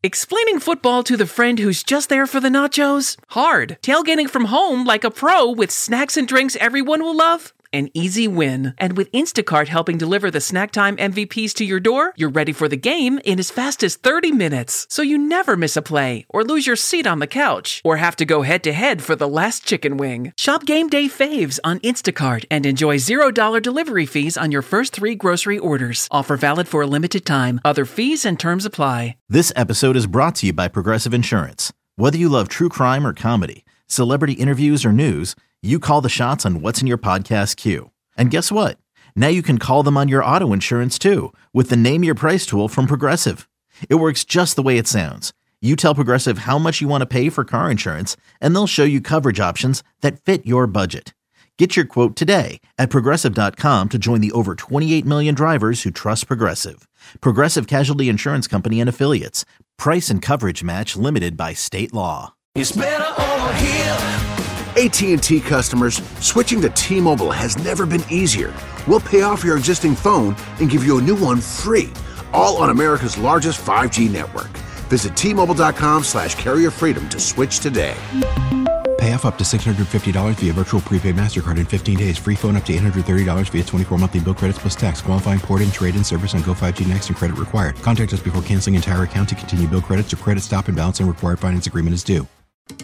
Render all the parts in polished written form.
Explaining football to the friend who's just there for the nachos? Hard. Tailgating from home like a pro with snacks and drinks everyone will love? An easy win. And with Instacart helping deliver the snack time MVPs to your door, you're ready for the game in as fast as 30 minutes. So you never miss a play, or lose your seat on the couch, or have to go head-to-head for the last chicken wing. Shop Game Day Faves on Instacart and enjoy $0 delivery fees on your first 3 grocery orders. Offer valid for a limited time. Other fees and terms apply. This episode is brought to you by Progressive Insurance. Whether you love true crime or comedy, celebrity interviews or news, you call the shots on what's in your podcast queue. And guess what? Now you can call them on your auto insurance too with the Name Your Price tool from Progressive. It works just the way it sounds. You tell Progressive how much you want to pay for car insurance, and they'll show you coverage options that fit your budget. Get your quote today at Progressive.com to join the over 28 million drivers who trust Progressive. Progressive Casualty Insurance Company and Affiliates. Price and coverage match limited by state law. It's better over here. AT&T customers, switching to T-Mobile has never been easier. We'll pay off your existing phone and give you a new one free, all on America's largest 5G network. Visit T-Mobile.com/carrier freedom to switch today. Pay off up to $650 via virtual prepaid MasterCard in 15 days. Free phone up to $830 via 24 monthly bill credits plus tax. Qualifying port-in, trade-in service on Go 5G Next and credit required. Contact us before canceling entire account to continue bill credits or credit stop and balance and required finance agreement is due.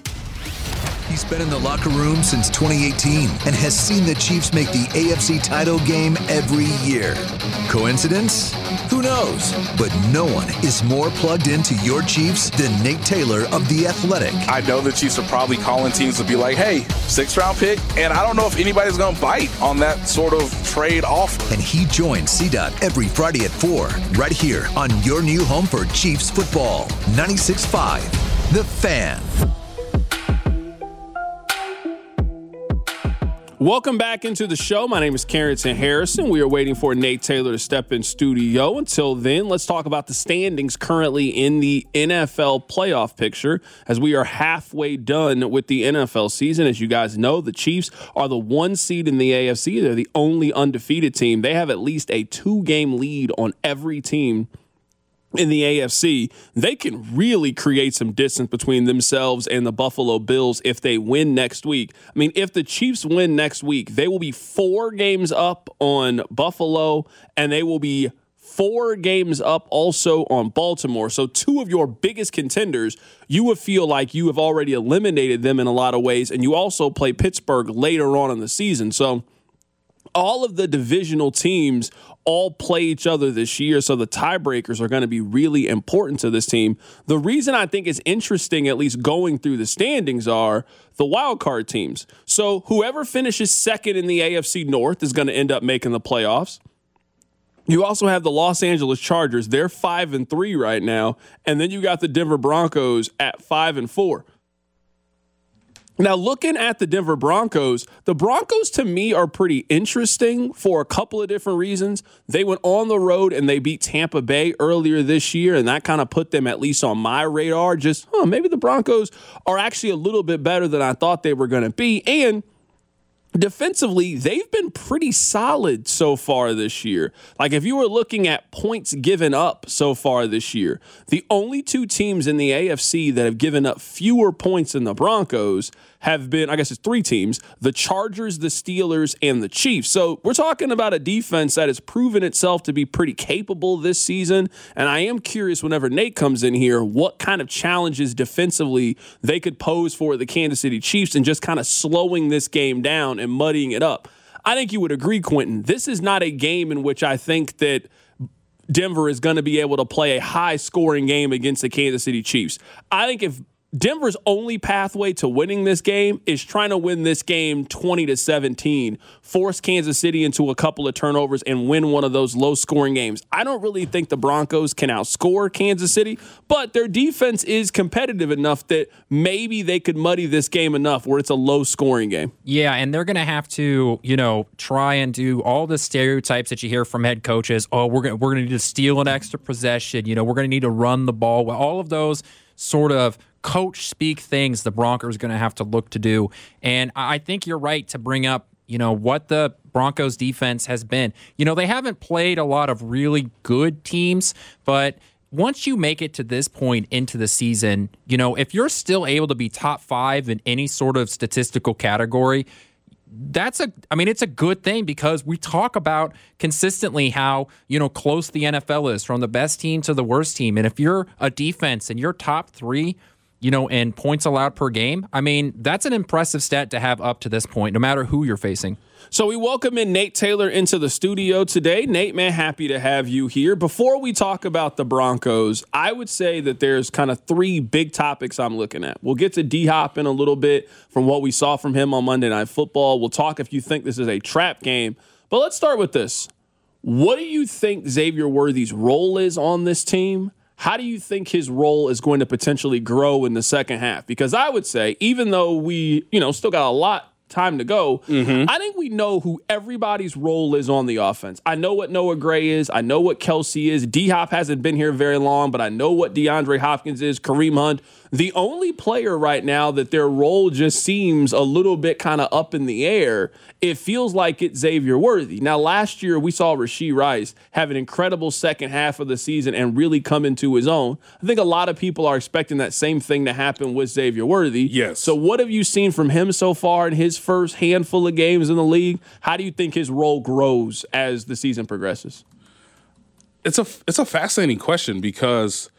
He's been in the locker room since 2018 and has seen the Chiefs make the AFC title game every year. Coincidence? Who knows? But no one is more plugged into your Chiefs than Nate Taylor of The Athletic. I know the Chiefs are probably calling teams to be like, hey, 6th-round pick, and I don't know if anybody's going to bite on that sort of trade offer. And he joins CDOT every Friday at 4, right here on your new home for Chiefs football. 96.5, The Fan. Welcome back into the show. My name is Carrington Harrison. We are waiting for Nate Taylor to step in studio. Until then, let's talk about the standings currently in the NFL playoff picture as we are halfway done with the NFL season. As you guys know, the Chiefs are the 1 seed in the AFC. They're the only undefeated team. They have at least a 2-game lead on every team in the AFC. They can really create some distance between themselves and the Buffalo Bills if they win next week. I mean, if the Chiefs win next week, they will be 4 games up on Buffalo, and they will be 4 games up also on Baltimore. So 2 of your biggest contenders, you would feel like you have already eliminated them in a lot of ways, and you also play Pittsburgh later on in the season. So all of the divisional teams all play each other this year, so the tiebreakers are going to be really important to this team. The reason I think it's interesting, at least going through the standings, are the wild card teams. So whoever finishes second in the AFC North is going to end up making the playoffs. You also have the Los Angeles Chargers. They're 5-3 right now, and then you got the Denver Broncos at 5-4. Now, looking at the Denver Broncos, the Broncos to me are pretty interesting for a couple of different reasons. They went on the road and they beat Tampa Bay earlier this year, and that kind of put them at least on my radar. Just, maybe the Broncos are actually a little bit better than I thought they were going to be. And defensively, they've been pretty solid so far this year. Like, if you were looking at points given up so far this year, the only 2 teams in the AFC that have given up fewer points than the Broncos have been, I guess it's 3 teams, the Chargers, the Steelers, and the Chiefs. So we're talking about a defense that has proven itself to be pretty capable this season. And I am curious, whenever Nate comes in here, what kind of challenges defensively they could pose for the Kansas City Chiefs and just kind of slowing this game down and muddying it up. I think you would agree, Quentin, this is not a game in which I think that Denver is going to be able to play a high-scoring game against the Kansas City Chiefs. I think if Denver's only pathway to winning this game is trying to win this game 20-17, force Kansas City into a couple of turnovers and win one of those low-scoring games. I don't really think the Broncos can outscore Kansas City, but their defense is competitive enough that maybe they could muddy this game enough where it's a low-scoring game. Yeah, and they're going to have to, try and do all the stereotypes that you hear from head coaches. Oh, we're going to need to steal an extra possession. We're going to need to run the ball. Well, all of those sort of coach speak things the Broncos are going to have to look to do. And I think you're right to bring up, what the Broncos defense has been. They haven't played a lot of really good teams, but once you make it to this point into the season, if you're still able to be top 5 in any sort of statistical category, it's a good thing, because we talk about consistently how, close the NFL is from the best team to the worst team. And if you're a defense and you're top 3, in points allowed per game, that's an impressive stat to have up to this point, no matter who you're facing. So we welcome in Nate Taylor into the studio today. Nate, man, happy to have you here. Before we talk about the Broncos, I would say that there's kind of 3 big topics I'm looking at. We'll get to D-Hop in a little bit from what we saw from him on Monday Night Football. We'll talk if you think this is a trap game. But let's start with this. What do you think Xavier Worthy's role is on this team? How do you think his role is going to potentially grow in the second half? Because I would say, even though we, still got a lot time to go, I think we know who everybody's role is on the offense. I know what Noah Gray is. I know what Kelsey is. D-Hop hasn't been here very long, but I know what DeAndre Hopkins is, Kareem Hunt. The only player right now that their role just seems a little bit kind of up in the air, it feels like it's Xavier Worthy. Now, last year we saw Rashee Rice have an incredible second half of the season and really come into his own. I think a lot of people are expecting that same thing to happen with Xavier Worthy. Yes. So what have you seen from him so far in his first handful of games in the league? How do you think his role grows as the season progresses? It's a fascinating question, because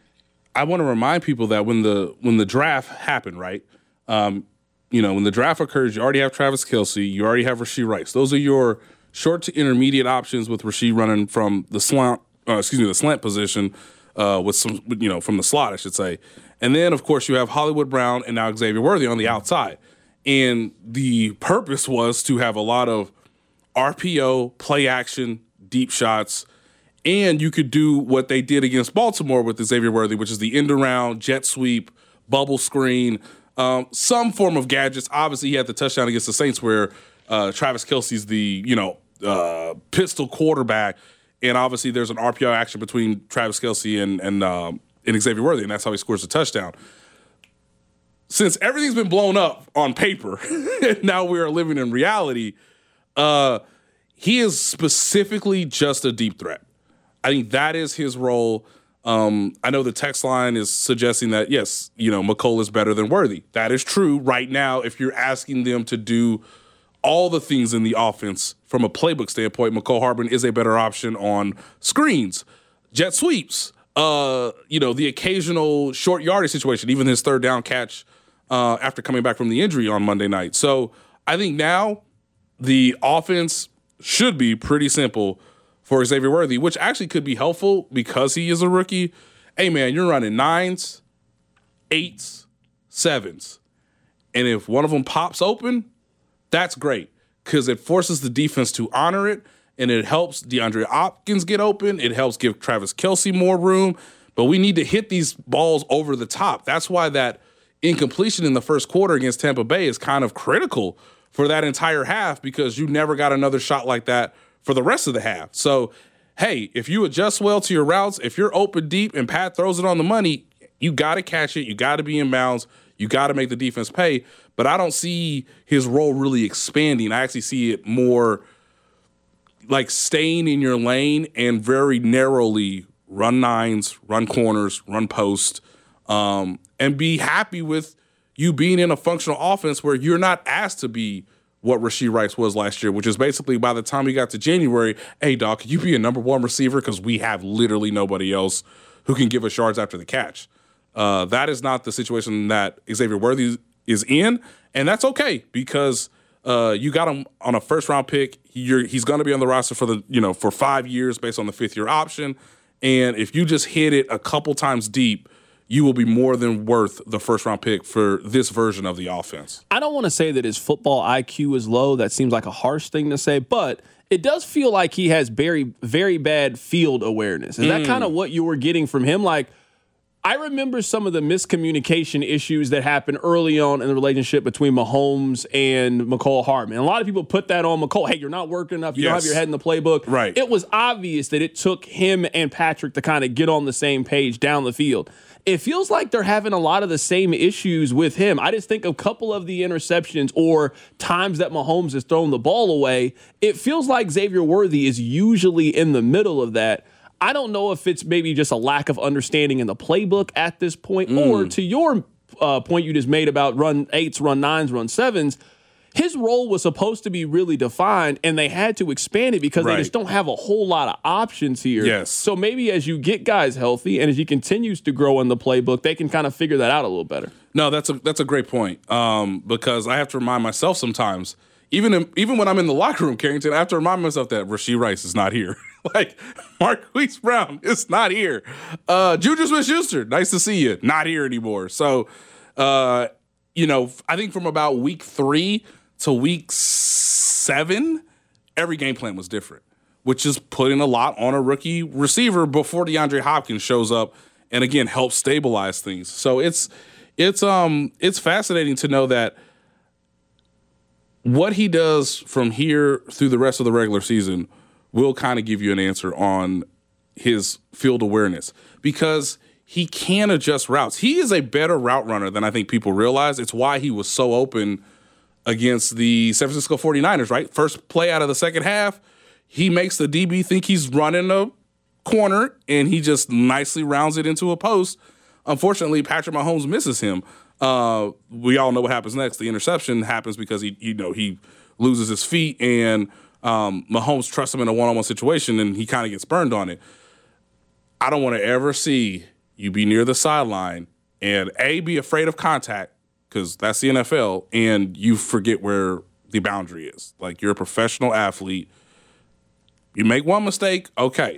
I want to remind people that when the draft happened, right? When the draft occurs, you already have Travis Kelce, you already have Rashee Rice. Those are your short to intermediate options, with Rashee running from the slant position, with some, from the slot, I should say. And then, of course, you have Hollywood Brown and now Xavier Worthy on the outside. And the purpose was to have a lot of RPO, play action, deep shots, and you could do what they did against Baltimore with Xavier Worthy, which is the end around, jet sweep, bubble screen, some form of gadgets. Obviously, he had the touchdown against the Saints where Travis Kelce's the pistol quarterback, and obviously there's an RPO action between Travis Kelce and Xavier Worthy, and that's how he scores the touchdown. Since everything's been blown up on paper, and now we are living in reality, he is specifically just a deep threat. I think that is his role. I know the text line is suggesting that, yes, McCole is better than Worthy. That is true right now. If you're asking them to do all the things in the offense from a playbook standpoint, McCole Hardman is a better option on screens, jet sweeps, the occasional short yardage situation, even his third down catch after coming back from the injury on Monday night. So I think now the offense should be pretty simple for Xavier Worthy, which actually could be helpful because he is a rookie. Hey, man, you're running 9s, 8s, 7s. And if one of them pops open, that's great, because it forces the defense to honor it, and it helps DeAndre Hopkins get open. It helps give Travis Kelce more room. But we need to hit these balls over the top. That's why that incompletion in the first quarter against Tampa Bay is kind of critical for that entire half, because you never got another shot like that for the rest of the half. So, hey, if you adjust well to your routes, if you're open deep and Pat throws it on the money, you got to catch it. You got to be in bounds. You got to make the defense pay. But I don't see his role really expanding. I actually see it more like staying in your lane and very narrowly run 9s, run corners, run post, and be happy with you being in a functional offense where you're not asked to be what Rashee Rice was last year, which is basically by the time we got to January, hey, dog, can you be a number 1 receiver? Because we have literally nobody else who can give us yards after the catch. That is not the situation that Xavier Worthy is in, and that's okay, because you got him on a first-round pick. He's going to be on the roster for 5 years based on the 5th-year option, and if you just hit it a couple times deep, you will be more than worth the first-round pick for this version of the offense. I don't want to say that his football IQ is low. That seems like a harsh thing to say, but it does feel like he has very, very bad field awareness. Is that kind of what you were getting from him? Like, I remember some of the miscommunication issues that happened early on in the relationship between Mahomes and McCole Hardman. A lot of people put that on McCole. Hey, you're not working enough. You don't have your head in the playbook. Right. It was obvious that it took him and Patrick to kind of get on the same page down the field. It feels like they're having a lot of the same issues with him. I just think a couple of the interceptions or times that Mahomes has thrown the ball away, it feels like Xavier Worthy is usually in the middle of that. I don't know if it's maybe just a lack of understanding in the playbook at this point, or to your point you just made about run 8s, run 9s, run 7s, his role was supposed to be really defined, and they had to expand it because they just don't have a whole lot of options here. Yes. So maybe as you get guys healthy and as he continues to grow in the playbook, they can kind of figure that out a little better. No, that's a great point, because I have to remind myself sometimes, even when I'm in the locker room, Carrington, I have to remind myself that Rashee Rice is not here. Like, Marquise Brown is not here. Juju Smith-Schuster, nice to see you, not here anymore. So, I think from about week 3 to week 7, every game plan was different, which is putting a lot on a rookie receiver before DeAndre Hopkins shows up and again helps stabilize things. So it's fascinating to know that what he does from here through the rest of the regular season will kind of give you an answer on his field awareness, because he can adjust routes. He is a better route runner than I think people realize. It's why he was so open against the San Francisco 49ers, right? First play out of the second half, he makes the DB think he's running a corner, and he just nicely rounds it into a post. Unfortunately, Patrick Mahomes misses him. We all know what happens next. The interception happens because he loses his feet, and Mahomes trusts him in a one-on-one situation, and he kind of gets burned on it. I don't want to ever see you be near the sideline and be afraid of contact, because that's the NFL, and you forget where the boundary is. Like, you're a professional athlete. You make one mistake, okay.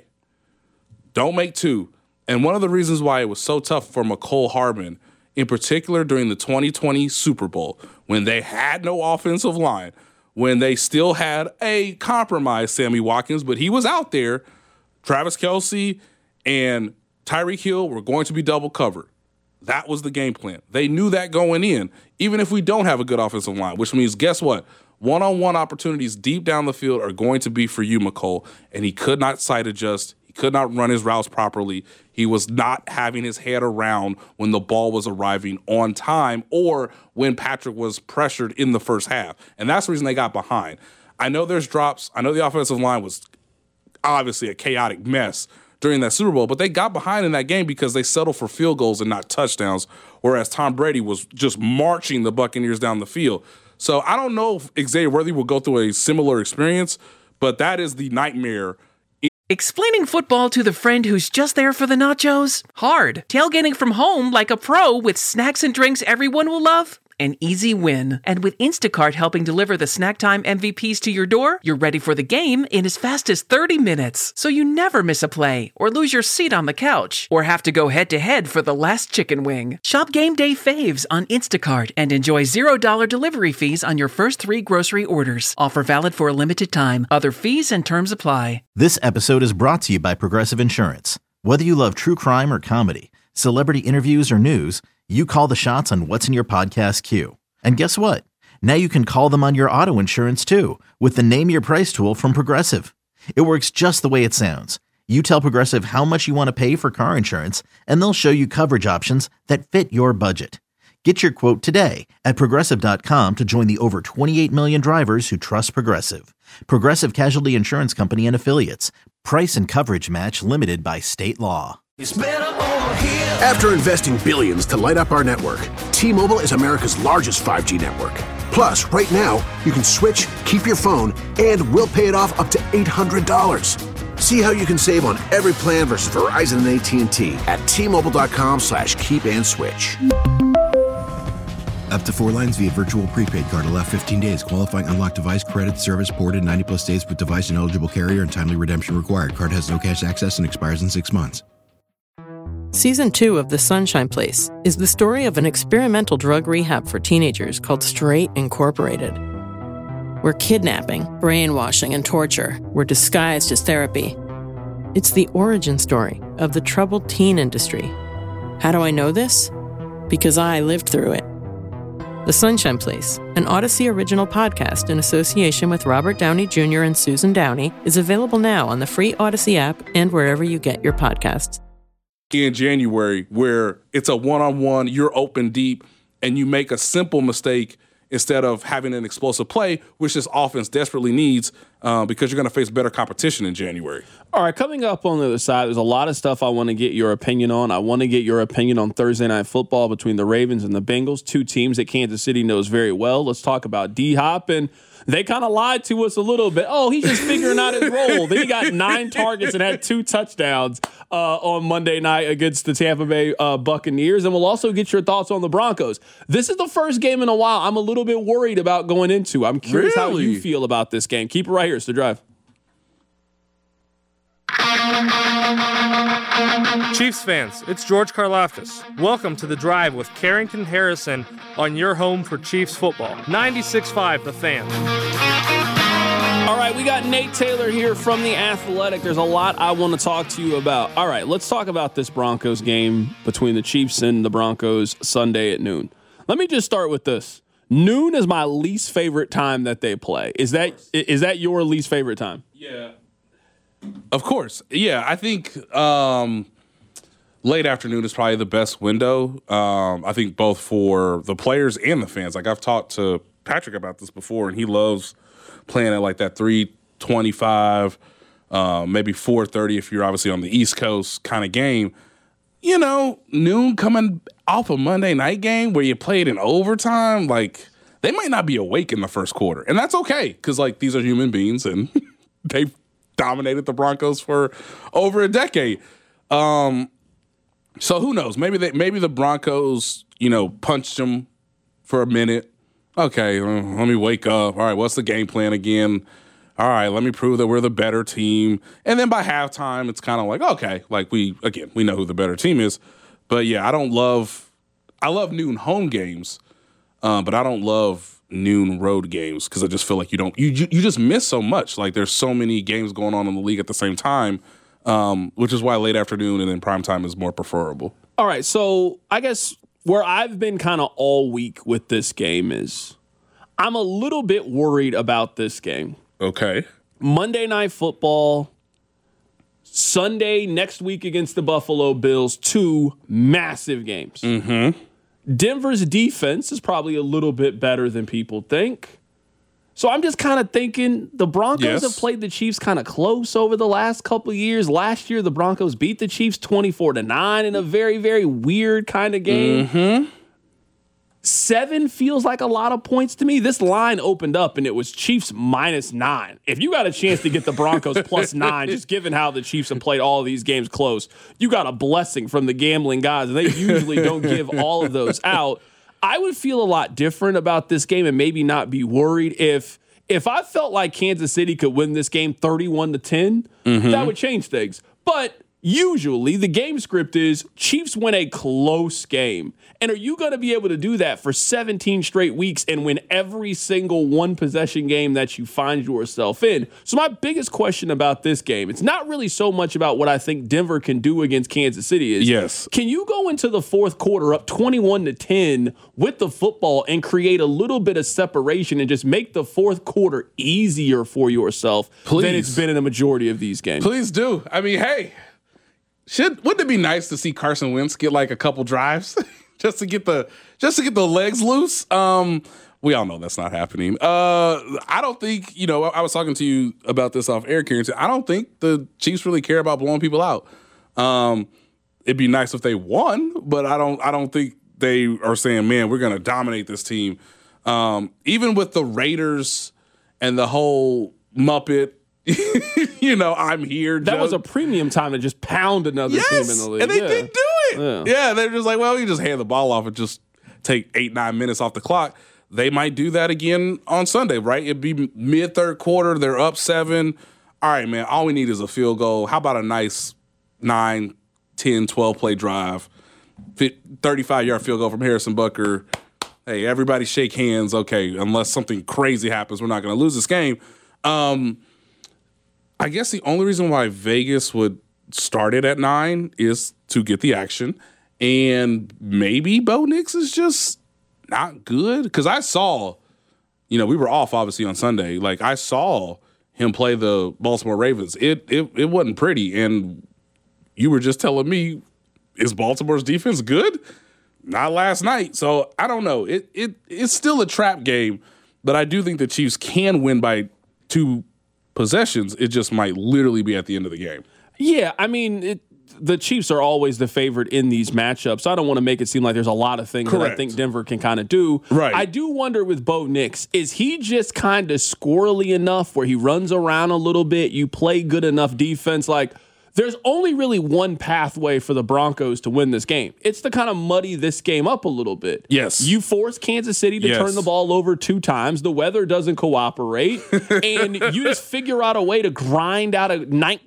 Don't make two. And one of the reasons why it was so tough for Mecole Hardman, in particular during the 2020 Super Bowl, when they had no offensive line, when they still had a compromised Sammy Watkins, but he was out there, Travis Kelce and Tyreek Hill were going to be double covered. That was the game plan. They knew that going in, even if we don't have a good offensive line, which means, guess what? One-on-one opportunities deep down the field are going to be for you, Mecole. And he could not sight adjust. He could not run his routes properly. He was not having his head around when the ball was arriving on time or when Patrick was pressured in the first half. And that's the reason they got behind. I know there's drops. I know the offensive line was obviously a chaotic mess during that Super Bowl, but they got behind in that game because they settled for field goals and not touchdowns, whereas Tom Brady was just marching the Buccaneers down the field. So I don't know if Xavier Worthy will go through a similar experience, but that is the nightmare. Explaining football to the friend who's just there for the nachos? Hard. Tailgating from home like a pro with snacks and drinks everyone will love? An easy win. And with Instacart helping deliver the snack time MVPs to your door, you're ready for the game in as fast as 30 minutes. So you never miss a play, or lose your seat on the couch, or have to go head-to-head for the last chicken wing. Shop Game Day Faves on Instacart and enjoy $0 delivery fees on your first 3 grocery orders. Offer valid for a limited time. Other fees and terms apply. This episode is brought to you by Progressive Insurance. Whether you love true crime or comedy, celebrity interviews or news, you call the shots on what's in your podcast queue. And guess what? Now you can call them on your auto insurance too with the Name Your Price tool from Progressive. It works just the way it sounds. You tell Progressive how much you want to pay for car insurance, and they'll show you coverage options that fit your budget. Get your quote today at Progressive.com to join the over 28 million drivers who trust Progressive. Progressive Casualty Insurance Company and Affiliates. Price and coverage match limited by state law. It's better over here. After investing billions to light up our network, T-Mobile is America's largest 5G network. Plus, right now, you can switch, keep your phone, and we'll pay it off up to $800. See how you can save on every plan versus Verizon and AT&T at T-Mobile.com/keep-and-switch. Up to 4 lines via virtual prepaid card. Allow 15 days. Qualifying unlocked device credit service ported 90+ days with device and eligible carrier and timely redemption required. Card has no cash access and expires in 6 months. Season 2 of The Sunshine Place is the story of an experimental drug rehab for teenagers called Straight Incorporated, where kidnapping, brainwashing, and torture were disguised as therapy. It's the origin story of the troubled teen industry. How do I know this? Because I lived through it. The Sunshine Place, an Odyssey original podcast in association with Robert Downey Jr. and Susan Downey, is available now on the free Odyssey app and wherever you get your podcasts. In January, where it's a one-on-one, you're open deep, and you make a simple mistake instead of having an explosive play, which this offense desperately needs. because you're going to face better competition in January. All right, coming up on the other side, there's a lot of stuff I want to get your opinion on. I want to get your opinion on Thursday Night Football between the Ravens and the Bengals, two teams that Kansas City knows very well. Let's talk about D-Hop, and they kind of lied to us a little bit. Oh, he's just figuring out his role. Then he got 9 targets and had 2 touchdowns on Monday night against the Tampa Bay Buccaneers. And we'll also get your thoughts on the Broncos. This is the first game in a while I'm a little bit worried about going into. I'm curious how you feel about this game. Keep it right here. It's The Drive. Chiefs fans, it's George Karlaftis. Welcome to The Drive with Carrington Harrison on your home for Chiefs football. 96.5 The Fan. All right, we got Nate Taylor here from The Athletic. There's a lot I want to talk to you about. All right, let's talk about this Broncos game between the Chiefs and the Broncos Sunday at noon. Let me just start with this. Noon is my least favorite time that they play. Is that your least favorite time? Yeah. Of course. Yeah, I think late afternoon is probably the best window. I think both for the players and the fans. Like, I've talked to Patrick about this before, and he loves playing at like that 3:25, maybe 4:30 if you're obviously on the East Coast kind of game. You know, noon coming off a Monday night game where you played in overtime, like, they might not be awake in the first quarter. And that's okay, because, like, these are human beings, and they've dominated the Broncos for over a decade. So who knows? Maybe the Broncos, punched them for a minute. Okay, let me wake up. All right, what's the game plan again? All right, let me prove that we're the better team. And then by halftime, it's kind of like, okay, like we know who the better team is. But yeah, I love noon home games, but I don't love noon road games because I just feel like you just miss so much. Like, there's so many games going on in the league at the same time, which is why late afternoon and then prime time is more preferable. All right, so I guess where I've been kind of all week with this game is I'm a little bit worried about this game. Okay. Monday Night Football, Sunday next week against the Buffalo Bills, 2 massive games. Mm-hmm. Denver's defense is probably a little bit better than people think. So I'm just kind of thinking the Broncos have played the Chiefs kind of close over the last couple of years. Last year, the Broncos beat the Chiefs 24-9 in a very, very weird kind of game. Mm-hmm. 7 feels like a lot of points to me. This line opened up and it was Chiefs -9. If you got a chance to get the Broncos +9, just given how the Chiefs have played all of these games close, you got a blessing from the gambling guys, and they usually don't give all of those out. I would feel a lot different about this game and maybe not be worried if I felt like Kansas City could win this game 31-10, that would change things. But usually the game script is Chiefs win a close game. And are you going to be able to do that for 17 straight weeks and win every single one-possession game that you find yourself in? So my biggest question about this game, it's not really so much about what I think Denver can do against Kansas City is, can you go into the fourth quarter up 21-10 with the football and create a little bit of separation and just make the fourth quarter easier for yourself than it's been in a majority of these games? Please do. I mean, hey, wouldn't it be nice to see Carson Wentz get like a couple drives just to get the legs loose? We all know that's not happening. I don't think, I was talking to you about this off air, Karen. I don't think the Chiefs really care about blowing people out. It'd be nice if they won, but I don't think they are saying, man, we're going to dominate this team. Even with the Raiders and the whole Muppet, I'm here. That was a premium time to just pound another team in the league. And they did do it. Yeah, they're just like, well, you just hand the ball off and just take 8-9 minutes off the clock. They might do that again on Sunday, right? It'd be mid-third quarter. They're up 7. All right, man, all we need is a field goal. How about a nice 9, 10, 12-play drive, 35-yard field goal from Harrison Butker. Hey, everybody shake hands. Okay, unless something crazy happens, we're not going to lose this game. I guess the only reason why Vegas would start it at 9 is to get the action. And maybe Bo Nix is just not good. Because I saw, we were off obviously on Sunday. Like, I saw him play the Baltimore Ravens. It wasn't pretty. And you were just telling me, is Baltimore's defense good? Not last night. So I don't know. It's still a trap game. But I do think the Chiefs can win by 2 possessions. It just might literally be at the end of the game. Yeah, I mean, the Chiefs are always the favorite in these matchups. I don't want to make it seem like there's a lot of things that I think Denver can kind of do. Right. I do wonder with Bo Nix, is he just kind of squirrely enough where he runs around a little bit, you play good enough defense? Like, there's only really one pathway for the Broncos to win this game. It's to kind of muddy this game up a little bit. Yes. You force Kansas City to turn the ball over 2 times. The weather doesn't cooperate. And you just figure out a way to grind out a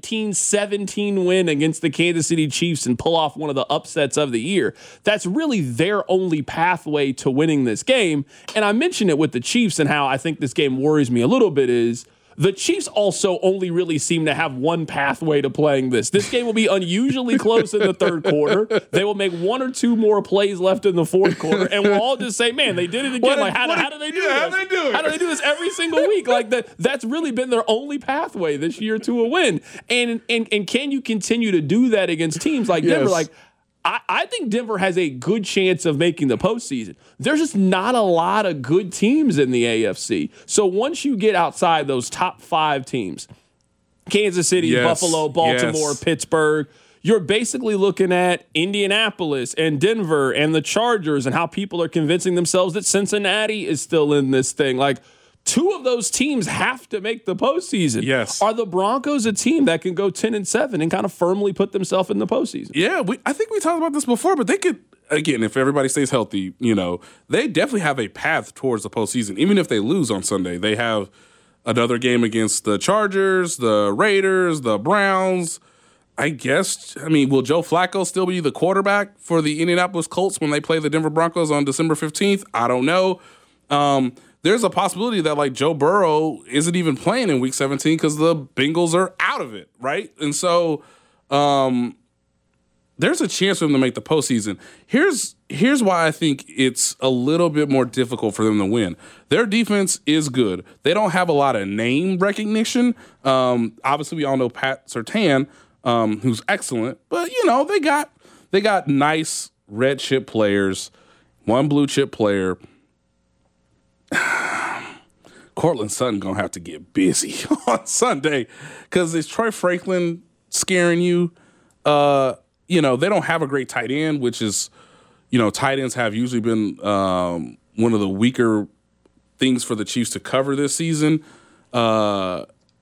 19-17 win against the Kansas City Chiefs and pull off one of the upsets of the year. That's really their only pathway to winning this game. And I mentioned it with the Chiefs and how I think this game worries me a little bit is the Chiefs also only really seem to have one pathway to playing this. This game will be unusually close in the third quarter. They will make 1 or 2 more plays left in the fourth quarter, and we'll all just say, man, they did it again. How do they do this? How do they do it? How do they do this every single week? Like that's really been their only pathway this year to a win. And can you continue to do that against teams like Denver? Like, I think Denver has a good chance of making the postseason. There's just not a lot of good teams in the AFC. So once you get outside those top 5 teams, Kansas City, Buffalo, Baltimore, Pittsburgh, you're basically looking at Indianapolis and Denver and the Chargers and how people are convincing themselves that Cincinnati is still in this thing. Like, 2 of those teams have to make the postseason. Yes. Are the Broncos a team that can go 10-7 and kind of firmly put themselves in the postseason? Yeah, I think we talked about this before, but they could, again, if everybody stays healthy, they definitely have a path towards the postseason. Even if they lose on Sunday, they have another game against the Chargers, the Raiders, the Browns. I guess, will Joe Flacco still be the quarterback for the Indianapolis Colts when they play the Denver Broncos on December 15th? I don't know. There's a possibility that like Joe Burrow isn't even playing in Week 17 because the Bengals are out of it, right? And so there's a chance for them to make the postseason. Here's why I think it's a little bit more difficult for them to win. Their defense is good. They don't have a lot of name recognition. Obviously, we all know Pat Surtain, who's excellent, but they got nice red chip players, one blue chip player. Cortland Sutton gonna have to get busy on Sunday because is Troy Franklin scaring you? They don't have a great tight end, which is, tight ends have usually been one of the weaker things for the Chiefs to cover this season. They're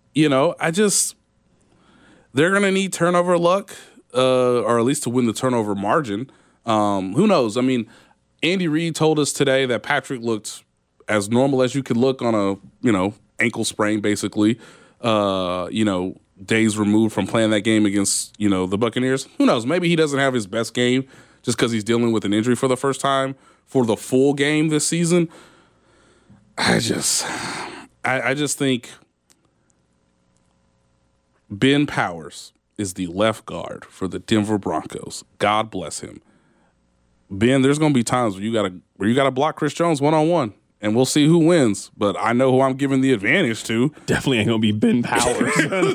gonna need turnover luck, or at least to win the turnover margin. Who knows? Andy Reid told us today that Patrick looked as normal as you could look on a, ankle sprain, basically, days removed from playing that game against, the Buccaneers. Who knows? Maybe he doesn't have his best game just because he's dealing with an injury for the first time for the full game this season. I just think Ben Powers is the left guard for the Denver Broncos. God bless him. Ben, there's going to be times where you got to block Chris Jones one-on-one. And we'll see who wins, but I know who I'm giving the advantage to. Definitely ain't gonna be Ben Powers.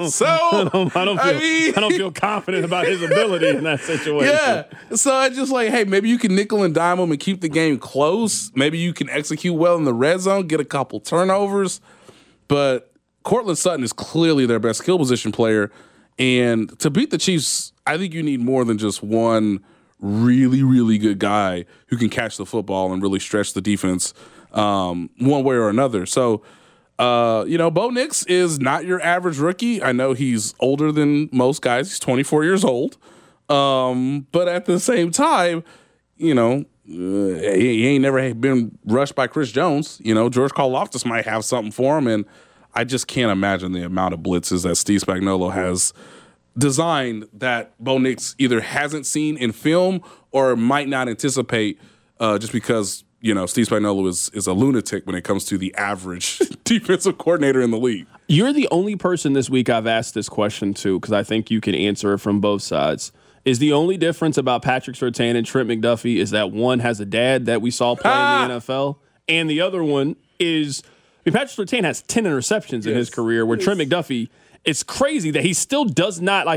I don't feel confident about his ability in that situation. Yeah, so I just hey, maybe you can nickel and dime him and keep the game close. Maybe you can execute well in the red zone, get a couple turnovers. But Cortland Sutton is clearly their best skill position player, and to beat the Chiefs, I think you need more than just one really, really good guy who can catch the football and really stretch the defense one way or another. So, Bo Nix is not your average rookie. I know he's older than most guys. He's 24 years old. But at the same time, he ain't never been rushed by Chris Jones. George Karlaftis might have something for him. And I just can't imagine the amount of blitzes that Steve Spagnuolo has designed that Bo Nix either hasn't seen in film or might not anticipate just because Steve Spagnuolo is a lunatic when it comes to the average defensive coordinator in the league. You're the only person this week I've asked this question to because I think you can answer it from both sides. Is the only difference about Patrick Surtain and Trent McDuffie is that one has a dad that we saw play in the NFL, and the other one is Patrick Surtain has 10 interceptions in his career, where Trent McDuffie, it's crazy that he still does not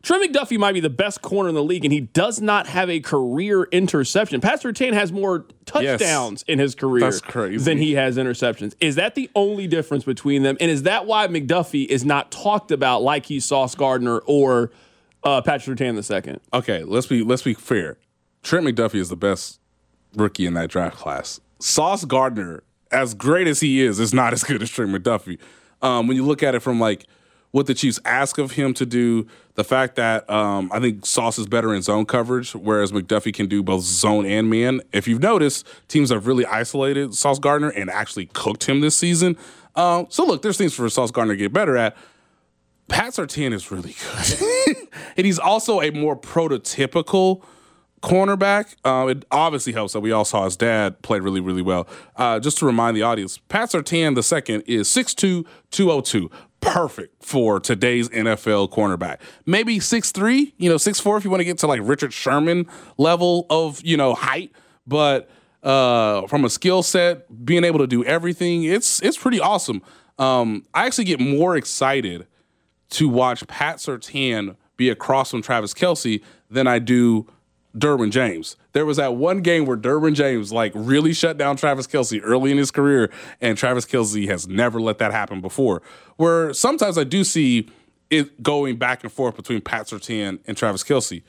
Trent McDuffie might be the best corner in the league, and he does not have a career interception. Pat Surtain has more touchdowns in his career than he has interceptions. Is that the only difference between them? And is that why McDuffie is not talked about like he's Sauce Gardner or Patrick Surtain II? Okay, let's be fair. Trent McDuffie is the best rookie in that draft class. Sauce Gardner, as great as he is not as good as Trent McDuffie. When you look at it from like what the Chiefs ask of him to do, the fact that I think Sauce is better in zone coverage, whereas McDuffie can do both zone and man. If you've noticed, teams have really isolated Sauce Gardner and actually cooked him this season. So look, there's things for Sauce Gardner to get better at. Pat Surtain is really good. And he's also a more prototypical cornerback. It obviously helps that we all saw his dad play really, really well. Just to remind the audience, Pat Surtain II is 6'2", 202. Perfect for today's NFL cornerback. Maybe 6'3", 6'4" if you want to get to like Richard Sherman level of, height. But from a skill set, being able to do everything, it's pretty awesome. I actually get more excited to watch Pat Surtain be across from Travis Kelce than I do Derwin James. There was that one game where Derwin James really shut down Travis Kelce early in his career, and Travis Kelce has never let that happen before. Where sometimes I do see it going back and forth between Pat Surtain and Travis Kelce.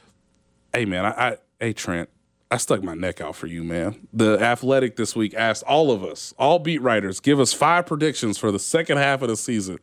Hey man, hey Trent, I stuck my neck out for you, man. The Athletic this week asked all of us, all beat writers, give us 5 predictions for the second half of the season.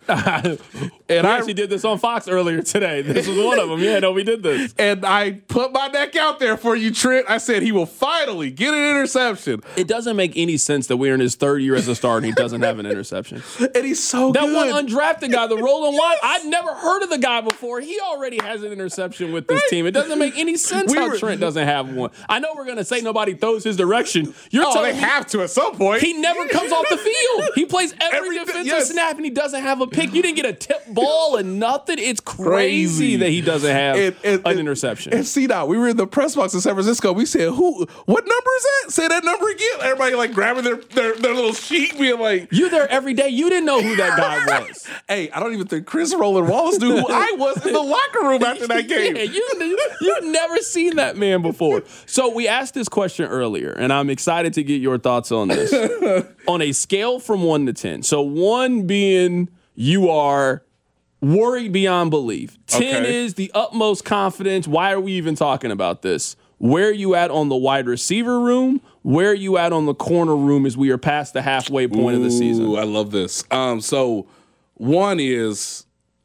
And I actually did this on Fox earlier today. This was one of them. Yeah, no, we did this. And I put my neck out there for you, Trent. I said he will finally get an interception. It doesn't make any sense that we're in his 3rd year as a starter and he doesn't have an interception. And he's so good. That one undrafted guy, the Roland Watt, I'd never heard of the guy before. He already has an interception with this team. It doesn't make any sense how Trent doesn't have one. I know we're going to say nobody throws his direction. You're telling they have to at some point. He never comes off the field. He plays every defensive snap and he doesn't have a pick. You didn't get a tip ball and nothing. It's crazy that he doesn't have an interception. And see now, we were in the press box in San Francisco. We said, what number is that? Say that number again. Everybody grabbing their little sheet, being like, you there every day. You didn't know who that guy was. Hey, I don't even think Chris Roland Wallace knew who I was in the locker room after that game. Yeah, you've never seen that man before. So we asked this question earlier, and I'm excited to get your thoughts on this. On a scale from 1 to 10. So 1 being you are worried beyond belief. 10 is the utmost confidence. Why are we even talking about this? Where are you at on the wide receiver room? Where are you at on the corner room as we are past the halfway point of the season? I love this. So 1 is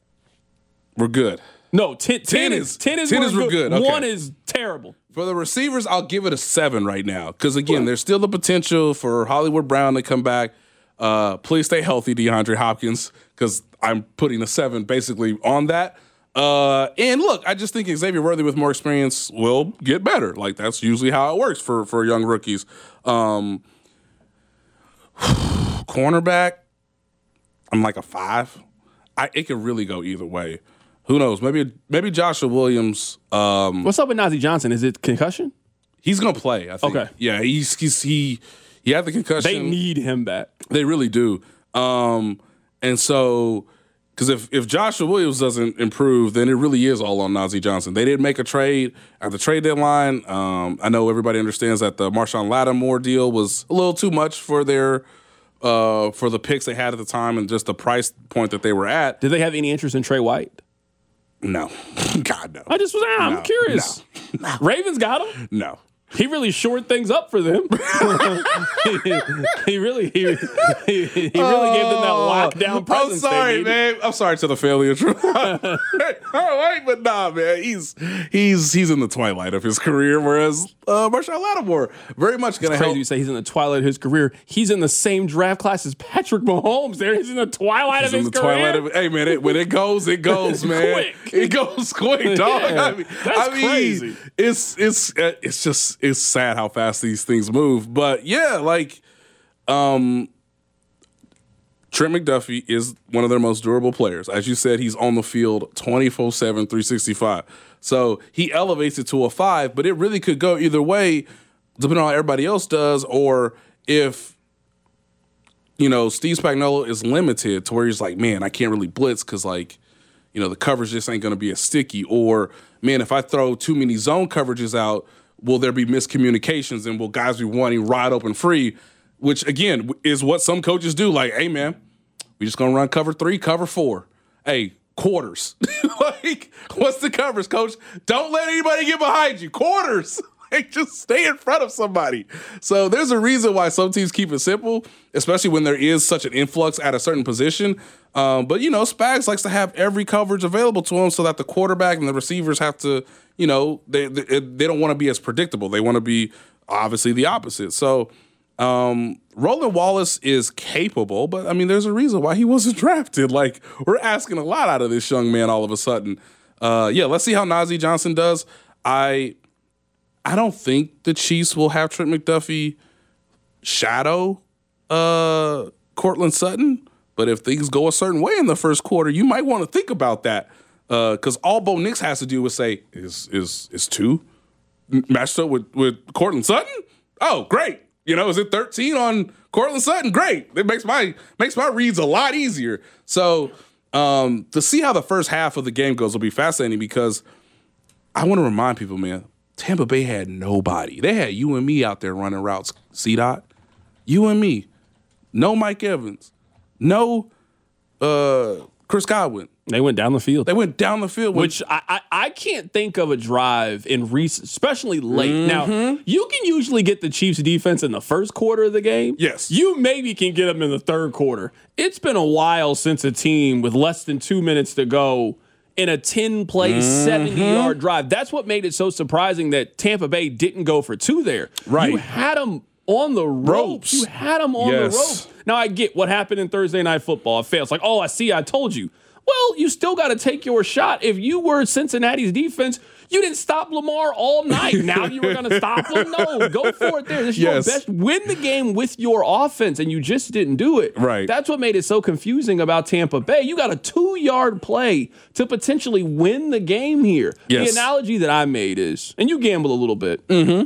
we're good. No, 10 is we're good. Okay. 1 is terrible. For the receivers, I'll give it a 7 right now. Because, again, there's still the potential for Hollywood Brown to come back. Please stay healthy, DeAndre Hopkins, because I'm putting a 7 basically on that. And, look, I just think Xavier Worthy with more experience will get better. That's usually how it works for young rookies. Cornerback, I'm a 5. It could really go either way. Who knows? Maybe Joshua Williams. What's up with Najee Johnson? Is it concussion? He's gonna play, I think. Okay. Yeah, he had the concussion. They need him back. They really do. And so, because if Joshua Williams doesn't improve, then it really is all on Najee Johnson. They did make a trade at the trade deadline. I know everybody understands that the Marshawn Lattimore deal was a little too much for for the picks they had at the time and just the price point that they were at. Did they have any interest in Trey White? No. God, no. I'm curious. No. Ravens got him? No. He really shored things up for them. he really gave them that lockdown presence. I'm sorry, man. I'm sorry to the family of True. All right, but nah, man. He's in the twilight of his career, whereas Marshawn Lattimore very much going to help. Crazy you say he's in the twilight of his career. He's in the same draft class as Patrick Mahomes. He's in the twilight of his career. Hey, man, when it goes, man. Quick. It goes quick, dog. Yeah, that's crazy. It's just it's sad how fast these things move. But yeah, Trent McDuffie is one of their most durable players. As you said, he's on the field 24/7, 365. So he elevates it to a 5, but it really could go either way, depending on how everybody else does, or if Steve Spagnuolo is limited to where he's like, man, I can't really blitz because the coverage just ain't going to be as sticky. Or, man, if I throw too many zone coverages out, will there be miscommunications and will guys be wanting wide open free, which, again, is what some coaches do. Like, hey, man, we just going to run cover 3, cover 4. Hey, quarters. Like, what's the covers, coach? Don't let anybody get behind you. Quarters. Like, just stay in front of somebody. So there's a reason why some teams keep it simple, especially when there is such an influx at a certain position. But, Spags likes to have every coverage available to him so that the quarterback and the receivers have to, they don't want to be as predictable. They want to be, obviously, the opposite. So Roland Wallace is capable, but, there's a reason why he wasn't drafted. Like, we're asking a lot out of this young man all of a sudden. Let's see how Najee Johnson does. I don't think the Chiefs will have Trent McDuffie shadow Courtland Sutton, but if things go a certain way in the first quarter, you might want to think about that because all Bo Nix has to do is say, is 2 matched up with Courtland Sutton? Oh, great. Is it 13 on Courtland Sutton? Great. It makes my reads a lot easier. So to see how the first half of the game goes will be fascinating because I want to remind people, man, Tampa Bay had nobody. They had you and me out there running routes, C-Dot. You and me. No Mike Evans. No Chris Godwin. They went down the field. Which I can't think of a drive in recent, especially late. Now, you can usually get the Chiefs defense in the first quarter of the game. Yes. You maybe can get them in the third quarter. It's been a while since a team with less than 2 minutes to go in a 10-play, 70-yard drive. That's what made it so surprising that Tampa Bay didn't go for 2 there. Right. You had them on the ropes. You had them on the ropes. Now, I get what happened in Thursday Night Football. It fails. Like, I told you. Well, you still got to take your shot. If you were Cincinnati's defense, you didn't stop Lamar all night. Now you were going to stop him? No, go for it there. This is your best. Win the game with your offense, and you just didn't do it. Right. That's what made it so confusing about Tampa Bay. You got a 2-yard play to potentially win the game here. Yes. The analogy that I made is, and you gamble a little bit,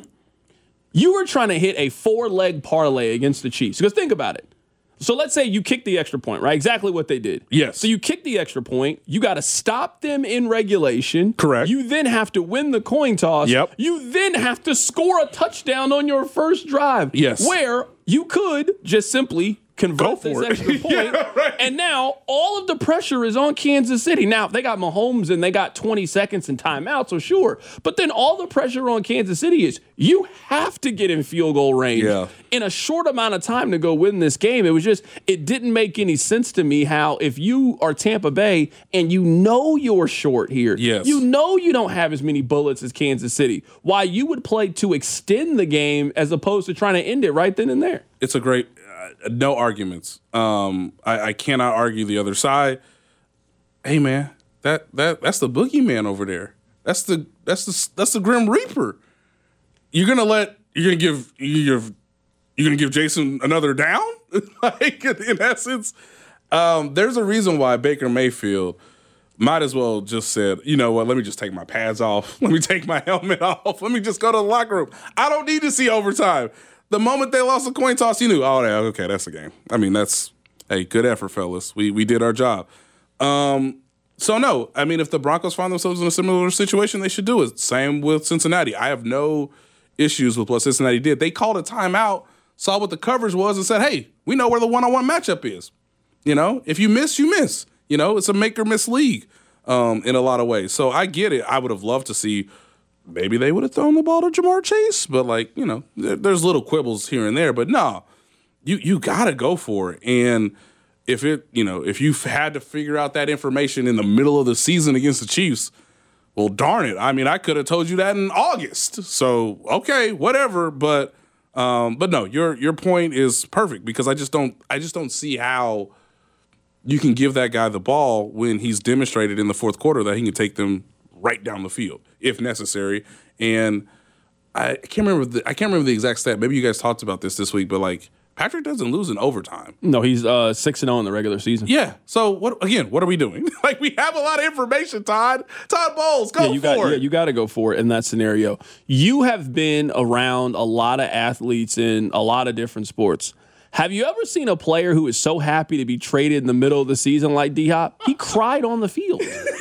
you were trying to hit a 4-leg parlay against the Chiefs. Because think about it. So let's say you kick the extra point, right? Exactly what they did. Yes. So you kick the extra point. You got to stop them in regulation. Correct. You then have to win the coin toss. Yep. You then have to score a touchdown on your first drive. Yes. Where you could just simply convert this extra point. Right. And now all of the pressure is on Kansas City. Now, they got Mahomes and they got 20 seconds and timeout, so sure. But then all the pressure on Kansas City is you have to get in field goal range in a short amount of time to go win this game. It didn't make any sense to me how if you are Tampa Bay and you know you're short here, you know you don't have as many bullets as Kansas City, why you would play to extend the game as opposed to trying to end it right then and there. It's a great... no arguments. I cannot argue the other side. Hey man, that's the boogeyman over there. That's the Grim Reaper. You're gonna give Jason another down? Like in essence, there's a reason why Baker Mayfield might as well just said, you know what, let me just take my pads off. Let me take my helmet off. Let me just go to the locker room. I don't need to see overtime. The moment they lost the coin toss, you knew, okay, that's the game. Good effort, fellas. We did our job. So, no, if the Broncos find themselves in a similar situation, they should do it. Same with Cincinnati. I have no issues with what Cincinnati did. They called a timeout, saw what the coverage was, and said, hey, we know where the one-on-one matchup is. If you miss, you miss. It's a make-or-miss league in a lot of ways. So I get it. I would have loved to see maybe they would have thrown the ball to Jamar Chase, but there's little quibbles here and there. But no, you got to go for it. And if you've had to figure out that information in the middle of the season against the Chiefs, well, darn it. I could have told you that in August. So okay, whatever. But no, your point is perfect because I just don't see how you can give that guy the ball when he's demonstrated in the fourth quarter that he can take them right down the field if necessary. And I can't remember the exact stat. Maybe you guys talked about this week, but Patrick doesn't lose in overtime. No, he's 6-0 in the regular season. Yeah. So what are we doing? We have a lot of information, Todd. Todd Bowles, go for it. Yeah, you got to go for it in that scenario. You have been around a lot of athletes in a lot of different sports. Have you ever seen a player who is so happy to be traded in the middle of the season like D-Hop? He cried on the field.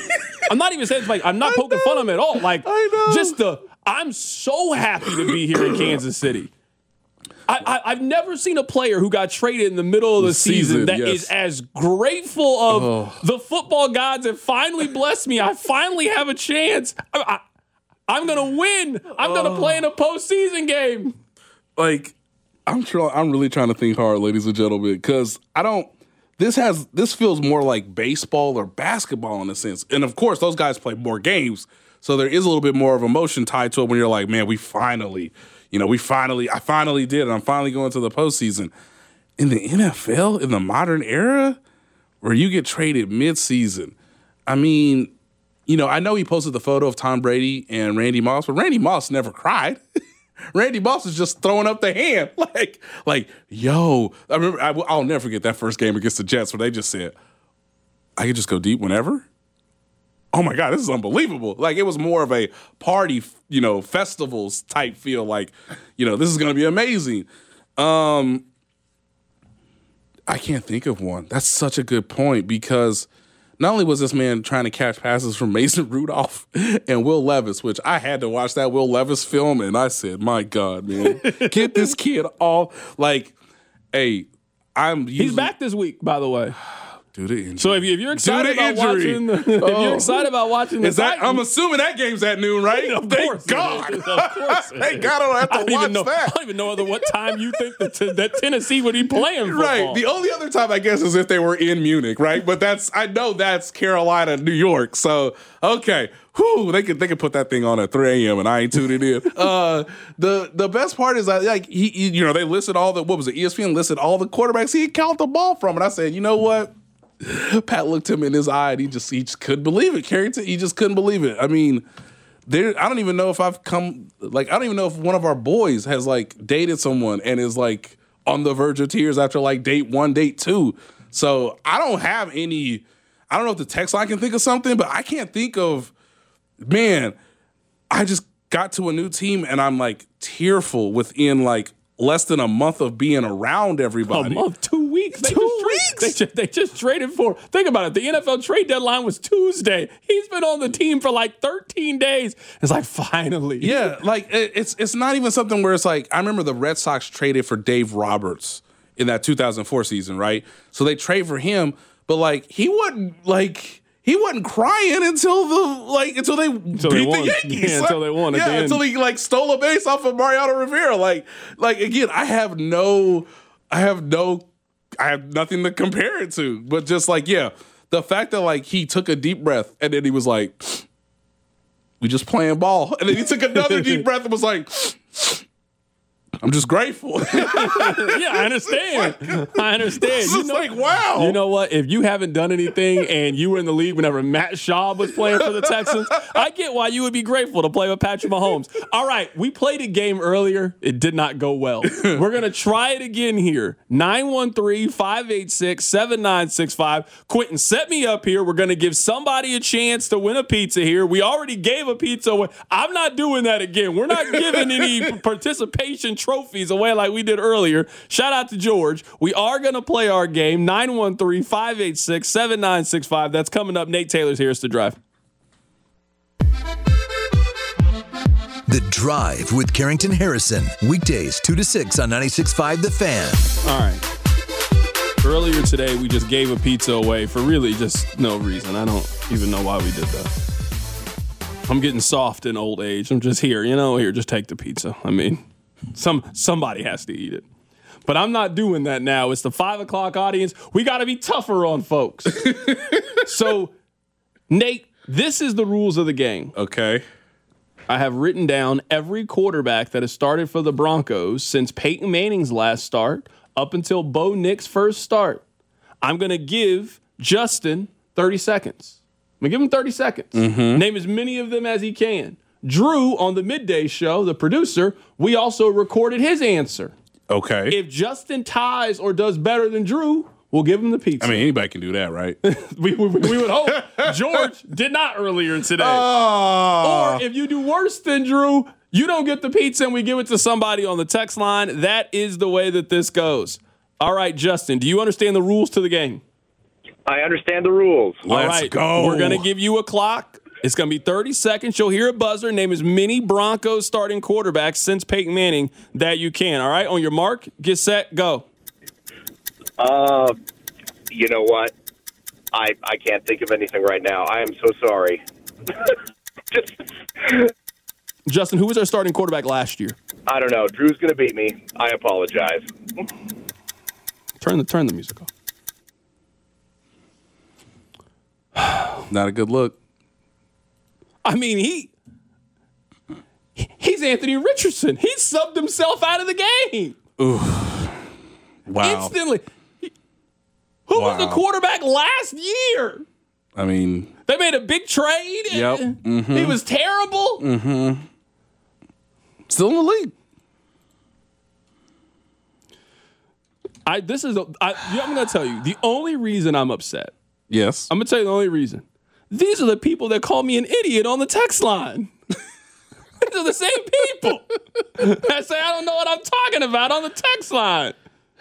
I'm not even saying it's like I'm not poking fun of him at all. Like, I'm so happy to be here in Kansas City. I've never seen a player who got traded in the middle of the season that is as grateful of the football gods have finally blessed me. I finally have a chance. I'm going to win. I'm going to play in a postseason game. Like, I'm really trying to think hard, ladies and gentlemen, because this feels more like baseball or basketball in a sense. And of course, those guys play more games. So there is a little bit more of emotion tied to it when you're like, man, I finally did it. I'm finally going to the postseason. In the NFL, in the modern era, where you get traded mid-season, I mean, I know he posted the photo of Tom Brady and Randy Moss, but Randy Moss never cried. Randy Moss is just throwing up the hand, like, yo. I remember, I'll never forget that first game against the Jets where they just said, I can just go deep whenever. Oh my God, this is unbelievable. Like, it was more of a party, festivals type feel. Like, this is going to be amazing. I can't think of one. That's such a good point, because not only was this man trying to catch passes from Mason Rudolph and Will Levis, which I had to watch that Will Levis film, and I said, my God, man, get this kid off. Like, hey, He's back this week, by the way. So if you're excited about watching, I'm assuming that game's at noon, right? Of course, God. Of course, thank God I don't have to watch that. I don't even know what time you think that Tennessee would be playing football. Right. The only other time I guess is if they were in Munich, right? But I know that's Carolina, New York. So okay, they could put that thing on at 3 a.m. and I ain't tuning in. The best part is that they listed all the ESPN listed all the quarterbacks he caught the ball from, and I said, you know what? Pat looked him in his eye and he just couldn't believe it. Carrington, he just couldn't believe it. I mean, I don't even know if I don't even know if one of our boys has dated someone and is on the verge of tears after date 1, date 2. So I don't know if the text line can think of something, but I can't think of, man, I just got to a new team and I'm tearful within less than a month of being around everybody. A month, 2 weeks. They just traded for. Think about it. The NFL trade deadline was Tuesday. He's been on the team for 13 days. It's finally. Yeah, it's not even something where it's I remember the Red Sox traded for Dave Roberts in that 2004 season, right? So they trade for him, but he wasn't crying until they beat the Yankees. Yeah, until they won. Yeah, until he stole a base off of Mariano Rivera. Again, I have nothing to compare it to. But just the fact that he took a deep breath and then he was like, we just playing ball. And then he took another deep breath and was like, I'm just grateful. Yeah, I understand. It's just wow. You know what? If you haven't done anything and you were in the league whenever Matt Schaub was playing for the Texans, I get why you would be grateful to play with Patrick Mahomes. All right, we played a game earlier. It did not go well. We're going to try it again here. 913-586-7965. Quentin, set me up here. We're going to give somebody a chance to win a pizza here. We already gave a pizza away. I'm not doing that again. We're not giving any participation trophies away like we did earlier. Shout out to George. We are going to play our game. 913-586-7965. That's coming up. Nate Taylor's here. It's The Drive. The Drive with Carrington Harrison. Weekdays 2 to 6 on 96.5 The Fan. All right. Earlier today, we just gave a pizza away for really just no reason. I don't even know why we did that. I'm getting soft in old age. I'm just here. Here, just take the pizza. I mean, somebody has to eat it. But I'm not doing that now. It's the 5 o'clock audience. We got to be tougher on folks. So, Nate, this is the rules of the game. Okay. I have written down every quarterback that has started for the Broncos since Peyton Manning's last start up until Bo Nix's first start. I'm going to give Justin 30 seconds. I'm going to give him 30 seconds. Mm-hmm. Name as many of them as he can. Drew, on the midday show, the producer, we also recorded his answer. Okay. If Justin ties or does better than Drew, we'll give him the pizza. I mean, anybody can do that, right? we would hope. George did not earlier today. Oh. Or if you do worse than Drew, you don't get the pizza and we give it to somebody on the text line. That is the way that this goes. All right, Justin, do you understand the rules to the game? I understand the rules. Let's go. We're going to give you a clock. It's going to be 30 seconds. You'll hear a buzzer. Name as many Broncos starting quarterbacks since Peyton Manning that you can. All right? On your mark, get set, go. You know what? I can't think of anything right now. I am so sorry. Justin, who was our starting quarterback last year? I don't know. Drew's going to beat me. I apologize. Turn the music off. Not a good look. I mean, he's Anthony Richardson. He subbed himself out of the game. Ooh. Wow. Instantly. Who was the quarterback last year? I mean, they made a big trade. Yep. Mm-hmm. He was terrible. Mm-hmm. Still in the league. I'm going to tell you, the only reason I'm upset. Yes. I'm going to tell you the only reason. These are the people that call me an idiot on the text line. These are the same people that say I don't know what I'm talking about on the text line.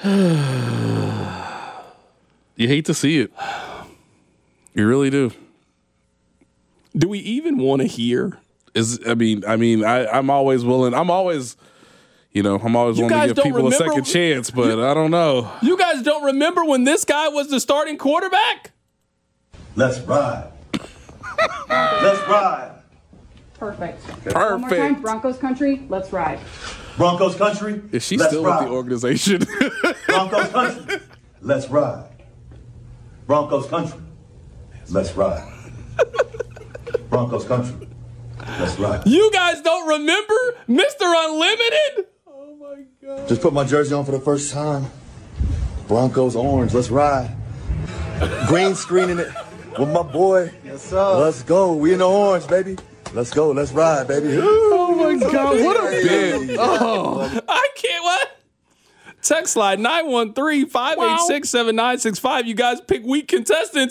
You hate to see it. You really do. Do we even want to hear? I'm always willing. I'm always willing to give people a second chance, but I don't know. You guys don't remember when this guy was the starting quarterback? Let's ride. Let's ride. Perfect. Perfect. One more time, Broncos country, let's ride. Broncos country. Is she still with the organization? Broncos country, let's ride. Broncos country, let's ride. Broncos country, let's ride. You guys don't remember Mr. Unlimited? Oh my God. Just put my jersey on for the first time. Broncos orange, let's ride. Green screening it with my boy. Yes, sir. Let's go. We in the orange, baby. Let's go. Let's ride, baby. Oh my God. What a bit. Oh. I can't. What? Text line 913-586-7965. You guys pick weak contestants.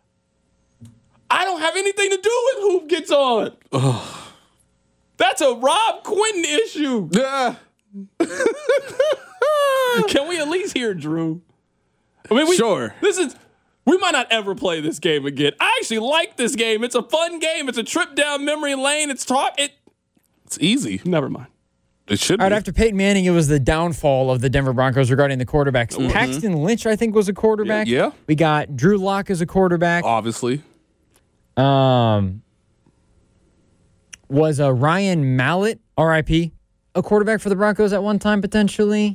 I don't have anything to do with who gets on. Oh. That's a Rob Quentin issue. Yeah. Can we at least hear Drew? I mean, sure. We might not ever play this game again. I actually like this game. It's a fun game. It's a trip down memory lane. It's easy. Never mind. It should be. All right, after Peyton Manning, it was the downfall of the Denver Broncos regarding the quarterbacks. Mm-hmm. Paxton Lynch, I think, was a quarterback. Yeah. We got Drew Lock as a quarterback. Obviously. Was Ryan Mallett, RIP, a quarterback for the Broncos at one time, potentially?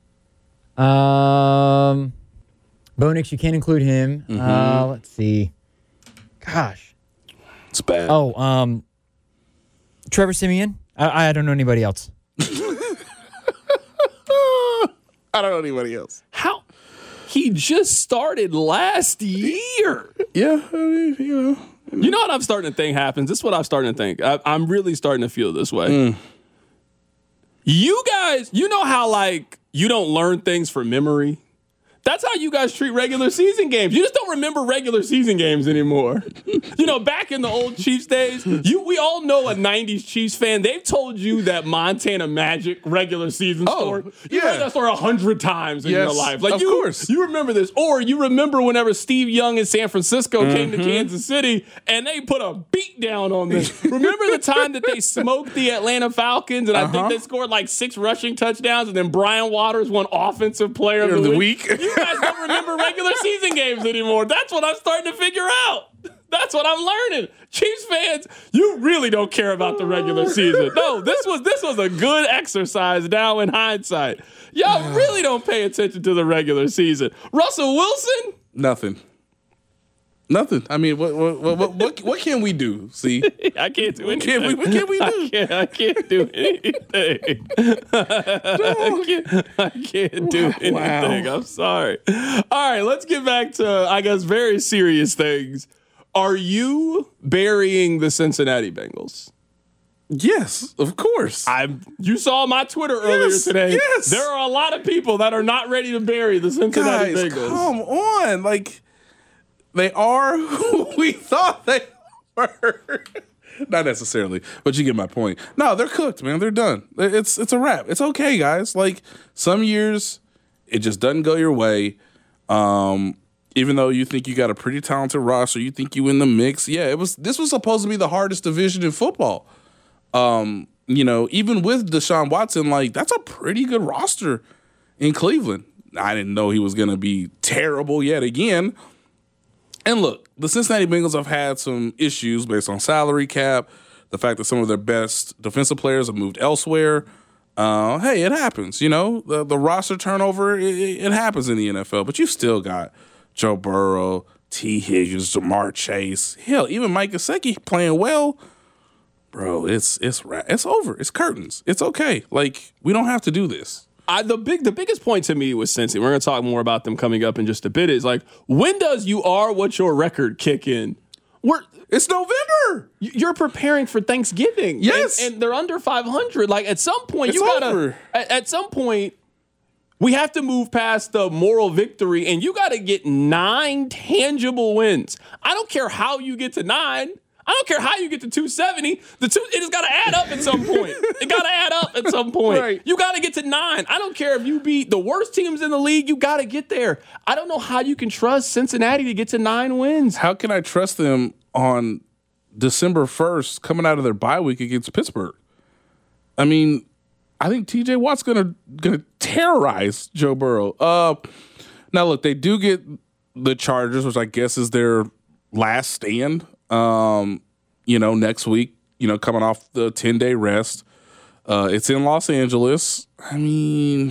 Bo Nix, you can't include him. Mm-hmm. Let's see. Gosh. It's bad. Oh, Trevor Siemian. I don't know anybody else. I don't know anybody else. How? He just started last year. Yeah, I mean, You know what I'm starting to think happens? This is what I'm starting to think. I'm really starting to feel this way. You guys, you know how, like, you don't learn things from memory? That's how you guys treat regular season games. You just don't remember regular season games anymore. Back in the old Chiefs days, we all know a 90s Chiefs fan. They've told you that Montana Magic regular season story. You heard that story 100 times in your life. Like, of course. You remember this. Or you remember whenever Steve Young in San Francisco came to Kansas City and they put a beat down on them. Remember the time that they smoked the Atlanta Falcons and I think they scored like 6 rushing touchdowns and then Brian Waters won Offensive Player of the Week? You guys don't remember regular season games anymore. That's what I'm starting to figure out. That's what I'm learning. Chiefs fans, you really don't care about the regular season. No, this was a good exercise now in hindsight. Y'all really don't pay attention to the regular season. Russell Wilson? Nothing. I mean, what can we do? See, I can't do anything. What can we do? I can't do anything. I can't do anything. Wow. I'm sorry. All right, let's get back to, I guess, very serious things. Are you burying the Cincinnati Bengals? Yes, of course. You saw my Twitter earlier today. Yes. There are a lot of people that are not ready to bury the Cincinnati Bengals. Come on. Like, they are who we thought they were. Not necessarily, but you get my point. No, they're cooked, man. They're done. It's a wrap. It's okay, guys. Like, some years, it just doesn't go your way. Even though you think you got a pretty talented roster, you think you in the mix. Yeah, this was supposed to be the hardest division in football. Even with Deshaun Watson, like, that's a pretty good roster in Cleveland. I didn't know he was going to be terrible yet again. And look, the Cincinnati Bengals have had some issues based on salary cap, the fact that some of their best defensive players have moved elsewhere. Hey, it happens. The roster turnover, it happens in the NFL. But you've still got Joe Burrow, T. Higgins, Jamar Chase. Hell, even Mike Gesicki playing well. Bro, it's over. It's curtains. It's okay. Like, we don't have to do this. The biggest point to me was Cincy. We're going to talk more about them coming up in just a bit. Is like, when does you are what your record kick in? It's November. You're preparing for Thanksgiving. Yes, and they're under 500. Like, at some point, over. At some point, we have to move past the moral victory, and you got to get 9 tangible wins. I don't care how you get to 9. I don't care how you get to 270. It has got to add up at some point. It got to add up at some point. Right. You got to get to 9. I don't care if you beat the worst teams in the league. You got to get there. I don't know how you can trust Cincinnati to get to 9 wins. How can I trust them on December 1st coming out of their bye week against Pittsburgh? I mean, I think TJ Watt's gonna terrorize Joe Burrow. Now look, they do get the Chargers, which I guess is their last stand. Next week, coming off the 10-day rest. It's in Los Angeles. I mean,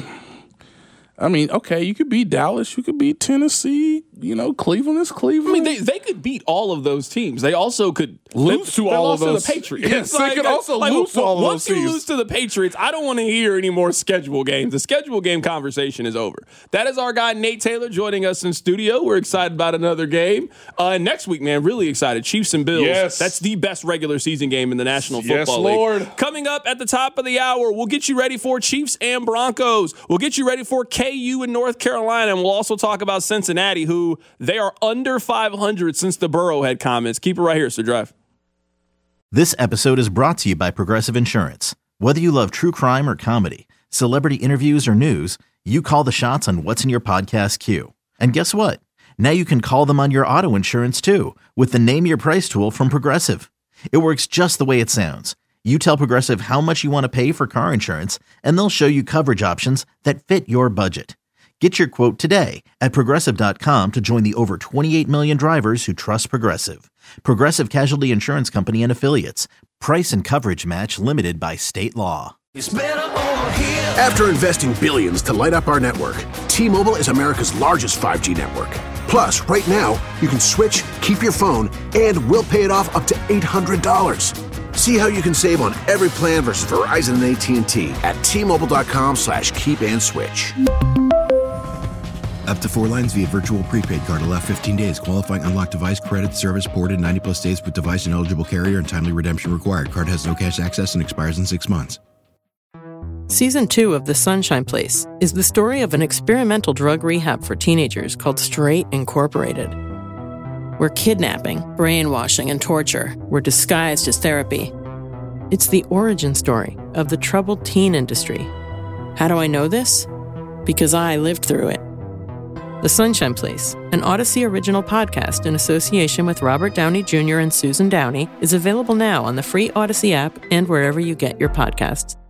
okay, you could beat Dallas, you could beat Tennessee, Cleveland is Cleveland. I mean, they could beat all of those teams. They also could lose to all of those. To the Patriots. Yes, they could also lose to all of those teams. Once you lose to the Patriots, I don't want to hear any more schedule games. The schedule game conversation is over. That is our guy, Nate Taylor, joining us in studio. We're excited about another game. Next week, man, really excited. Chiefs and Bills. Yes. That's the best regular season game in the National Football League. Yes, Lord. Coming up at the top of the hour, we'll get you ready for Chiefs and Broncos. We'll get you ready for KU and North Carolina, and we'll also talk about Cincinnati, who they are under 500 since the Burrowhead comments. Keep it right here, Sir Drive. This episode is brought to you by Progressive Insurance. Whether you love true crime or comedy, celebrity interviews or news, you call the shots on what's in your podcast queue. And guess what? Now you can call them on your auto insurance too with the Name Your Price tool from Progressive. It works just the way it sounds. You tell Progressive how much you want to pay for car insurance, and they'll show you coverage options that fit your budget. Get your quote today at Progressive.com to join the over 28 million drivers who trust Progressive. Progressive Casualty Insurance Company and Affiliates. Price and coverage match limited by state law. It's better over here. After investing billions to light up our network, T-Mobile is America's largest 5G network. Plus, right now, you can switch, keep your phone, and we'll pay it off up to $800. See how you can save on every plan versus Verizon and AT&T at T-Mobile.com/keep-and-switch. Up to 4 lines via virtual prepaid card. Allow 15 days. Qualifying unlocked device credit service ported 90+ days with device and eligible carrier and timely redemption required. Card has no cash access and expires in 6 months. Season 2 of The Sunshine Place is the story of an experimental drug rehab for teenagers called Straight Incorporated, where kidnapping, brainwashing, and torture were disguised as therapy. It's the origin story of the troubled teen industry. How do I know this? Because I lived through it. The Sunshine Place, an Odyssey original podcast in association with Robert Downey Jr. and Susan Downey, is available now on the free Odyssey app and wherever you get your podcasts.